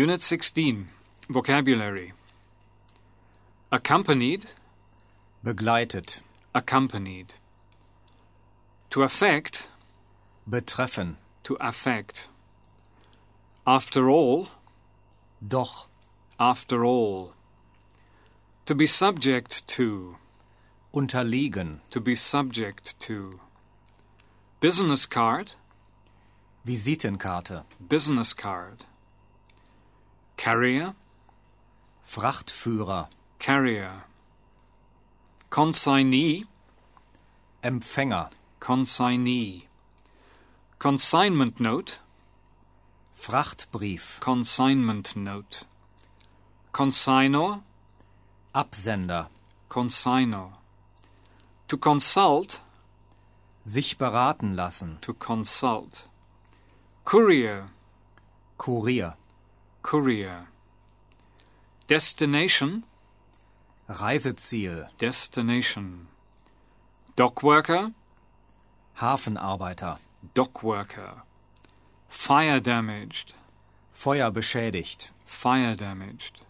Unit 16, Vocabulary. Accompanied, begleitet, accompanied. To affect, betreffen, to affect. After all, doch, after all. To be subject to, unterliegen, to be subject to. Business card, Visitenkarte, business card. Carrier, Frachtführer, carrier. Consignee, Empfänger, consignee. Consignment note, Frachtbrief, consignment note. Consignor, Absender, consignor. To consult, sich beraten lassen, to consult. Courier, Kurier, courier. Destination, Reiseziel, destination. Dock worker, Hafenarbeiter, dock worker. Fire damaged, Feuer beschädigt, fire damaged.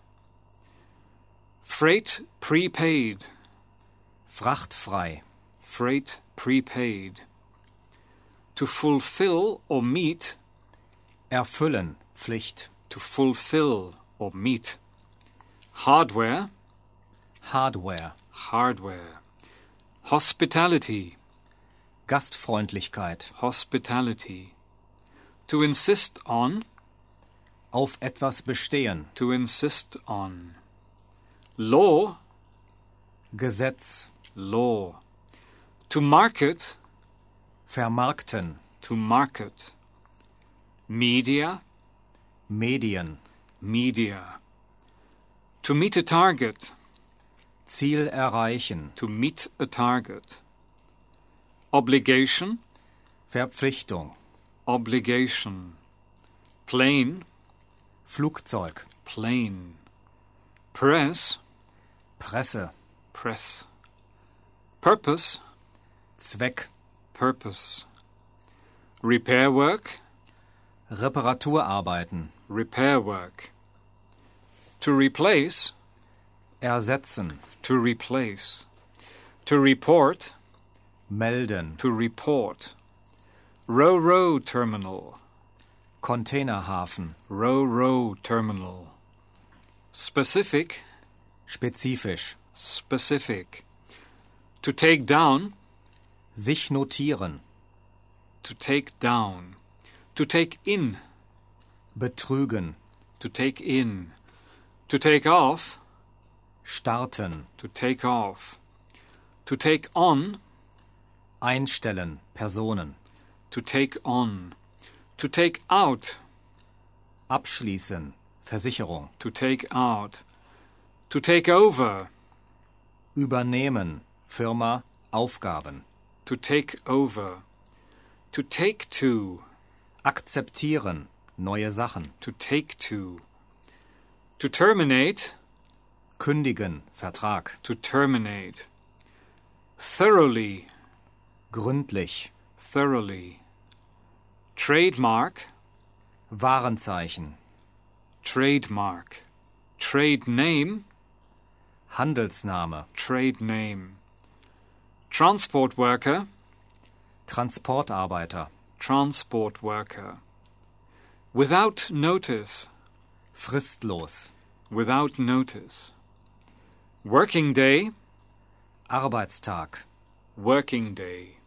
Freight prepaid, frachtfrei, freight prepaid. To fulfill or meet, erfüllen, Pflicht, to fulfill or meet. Hardware, Hardware, hardware. Hospitality, Gastfreundlichkeit, hospitality. To insist on, auf etwas bestehen, to insist on. Law, Gesetz, law. To market, vermarkten, to market. Media, Medien, media. To meet a target, Ziel erreichen, to meet a target. Obligation, Verpflichtung, obligation. Plane, Flugzeug, plane. Press, Presse, press. Purpose, Zweck, purpose. Repair work, Reparaturarbeiten, repair work. To replace, ersetzen, to replace. To report, melden, to report. Row terminal, Containerhafen, row terminal. Specific, spezifisch, specific. To take down, sich notieren, to take down. To take in, betrügen, to take in. To take off, starten, to take off. To take on, einstellen, Personen, to take on. To take out, abschließen, Versicherung, to take out. To take over, übernehmen, Firma, Aufgaben, to take over. To take to, akzeptieren, neue Sachen, to take to. To terminate, kündigen, Vertrag, to terminate. Thoroughly, gründlich, thoroughly. Trademark, Warenzeichen, trademark. Trade name, Handelsname, trade name. Transport worker, Transportarbeiter, transport worker. Without notice, fristlos, without notice. Working day, Arbeitstag, working day.